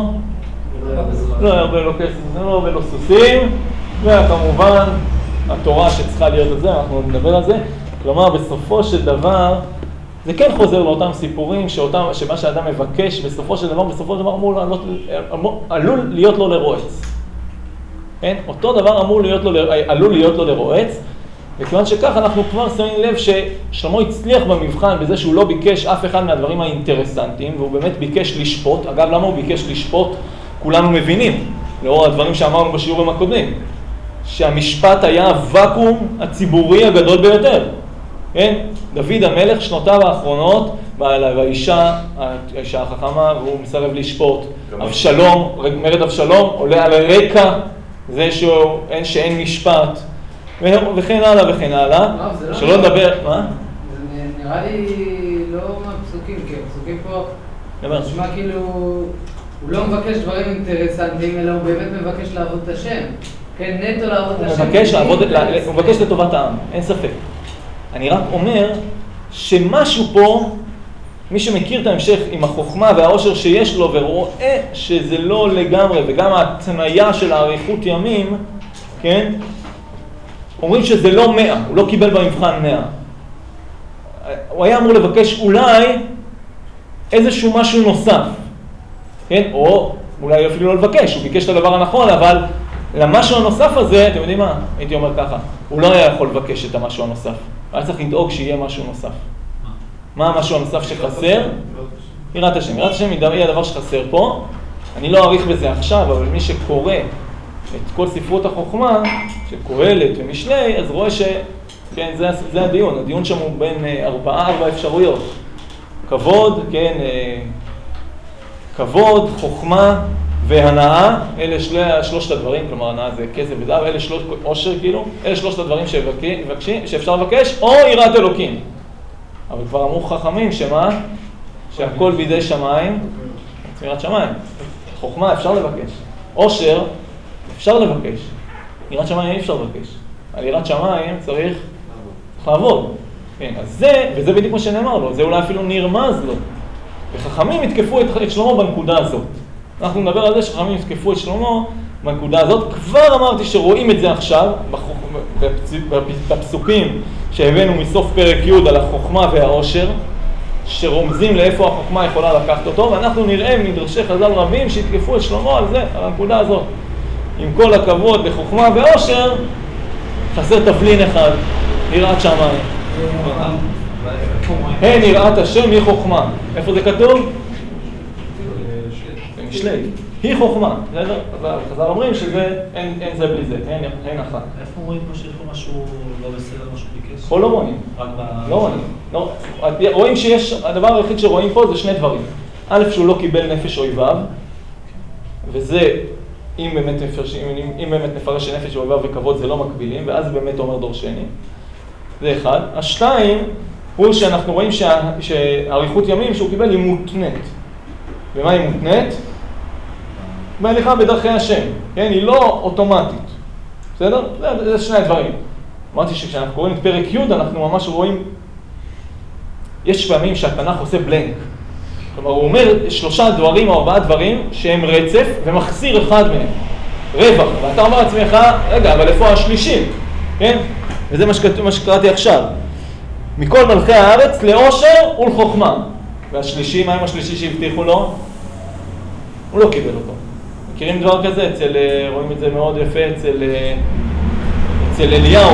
לא הרבה לו כסף, לא הרבה לו סוסים, וכמובן התורה שצריכה להיות על זה, אנחנו נדבר על זה. כלומר בסופו של דבר, זה כן חוזר לאותם סיפורים שאותם, שמה שאדם מבקש בסופו של דבר, בסופו של דבר אמור לעלות, עלול להיות לו לרועץ. כן? אותו דבר אמור להיות לו, עלול להיות לו לרועץ, וכיוון שכך אנחנו כבר שמים לב ששלמה הצליח במבחן בזה שהוא לא ביקש אף אחד מהדברים האינטרסנטיים, והוא באמת ביקש לשפוט. אגב, למה הוא ביקש לשפוט? כולנו מבינים, לאור הדברים שאמרנו בשיעורים הקודמים, שהמשפט היה הוואקום הציבורי הגדול ביותר. כן? דוד המלך, שנותיו האחרונות, בא אליי, והאישה, האישה החכמה, והוא מסרב לשפוט. אבשלום, מרד אבשלום, עולה על הרקע, זה שהוא, אין, שאין משפט, וכן הלאה וכן הלאה, שלא נדבר, מה? זה נראה לי לא מהפסוקים, כי הפסוקים פה, נשמע כאילו, הוא לא מבקש דברים אינטרסנטיים, אלא הוא באמת מבקש לעבוד את השם. כן, נטו לעבוד את השם. הוא מבקש לטובת העם, אין ספק. אני רק אומר שמשהו פה, מי שמכיר את ההמשך עם החוכמה והעושר שיש לו ורואה שזה לא לגמרי, וגם ההתניה של האריכות ימים, כן? אומרים שזה לא מאה, הוא לא קיבל במבחן מאה. הוא היה אמור לבקש אולי איזשהו משהו נוסף, כן? או אולי אפילו לא לבקש, הוא ביקש את הדבר הנכון, אבל למשהו הנוסף הזה, אתם יודעים מה? הייתי אומר ככה, הוא לא היה יכול לבקש את המשהו הנוסף. היה צריך לדאוג שיהיה משהו נוסף. מה המשהו הנוסף שחסר? יראת השם. יראת השם היא הדבר שחסר פה. אני לא אעריך בזה עכשיו, אבל מי שקורא את כל ספרות החוכמה, שקהלת ומשלי, אז רואה ש... כן, זה, זה הדיון. הדיון שם הוא בין ארבעה, ארבע אפשרויות. כבוד, כן, כבוד, חוכמה והנאה, אלה של... שלושת הדברים, כלומר הנאה זה כסף וזהב, אלה שלושת, עושר כאילו, אלה שלושת הדברים שבקשים, שאפשר לבקש, או יראת אלוקים. אבל כבר אמרו חכמים שמה? שהכל בידי שמיים, יראת שמיים. חוכמה אפשר לבקש. עושר אפשר לבקש. יראת שמיים אי אפשר לבקש. על יראת שמיים צריך לעבוד. כן, אז זה, וזה בדיוק מה שנאמר לו, זה אולי אפילו נרמז לו. וחכמים התקפו את, את שלמה בנקודה הזאת. אנחנו נדבר על זה שחכמים התקפו את שלמה בנקודה הזאת. כבר אמרתי שרואים את זה עכשיו, בפסוקים שהבאנו מסוף פרק י' על החוכמה והעושר, שרומזים לאיפה החוכמה יכולה לקחת אותו, ואנחנו נראה מדרשי חז"ל רבים שהתקפו את שלמה על זה, על הנקודה הזאת. עם כל הכבוד לחוכמה ועושר, חסר תבלין אחד, יראת שמיים. הן יראת השם היא חוכמה. איפה זה כתוב? במשלי. היא חוכמה. חז"ל אומרים שזה, אין זה בלי זה, אין אחת. איפה רואים פה שיש פה משהו לא בסדר, משהו ביקש? פה לא רואים. לא רואים. רואים שיש, הדבר היחיד שרואים פה זה שני דברים. א', שהוא לא קיבל נפש אויביו, וזה, אם באמת נפרש, אם באמת נפרש שנפש אויביו וכבוד זה לא מקבילים, ואז באמת אומר דורשני. זה אחד. השתיים, הוא שאנחנו רואים שהאריכות ימים שהוא קיבל היא מותנית. ומה היא מותנית? בהליכה בדרכי השם, כן? היא לא אוטומטית. בסדר? זה, זה שני הדברים. אמרתי שכשאנחנו קוראים את פרק י' אנחנו ממש רואים, יש פעמים שהתנ"ך עושה בלנק. כלומר, הוא אומר שלושה דברים או ארבעה דברים שהם רצף ומחסיר אחד מהם. רווח. ואתה אומר לעצמך, רגע, אבל איפה השלישי? כן? וזה מה שקראתי עכשיו. מכל מלכי הארץ לאושר ולחוכמה. והשלישי, מה עם השלישי שהבטיחו לו? הוא לא קיבל אותו. מכירים דבר כזה? אצל, רואים את זה מאוד יפה אצל, אצל אליהו.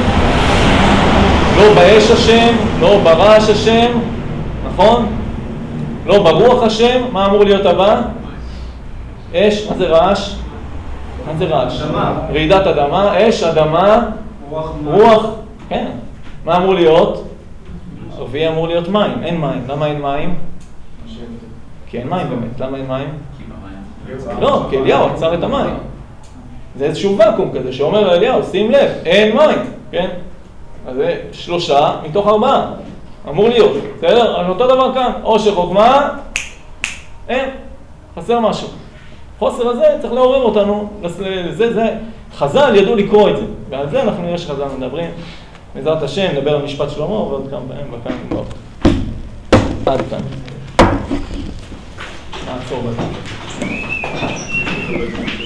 לא באש השם, לא ברעש השם, נכון? לא ברוח השם, מה אמור להיות הבא? אש, מה זה רעש? מה זה רעש? אדמה. רעידת אדמה, אש, אדמה, רוח, רוח, כן. מה אמור להיות? סופי אמור להיות מים, אין מים. למה אין מים? כי אין מים באמת, למה אין מים? לא, כי אליהו עצר את המים. זה איזשהו וקום כזה שאומר לאליהו, שים לב, אין מים, כן? אז זה שלושה מתוך ארבעה, אמור להיות, בסדר? על אותו דבר כאן, או שחוכמה, אין, חסר משהו. חוסר הזה צריך לעורר אותנו, זה, זה, חז"ל ידעו לקרוא את זה, ועל זה אנחנו נראה שחז"ל מדברים. בעזרת השם, נדבר על משפט שלמה, ועוד כמה פעמים וכאן נגמור. עד כאן. נעצור בזה.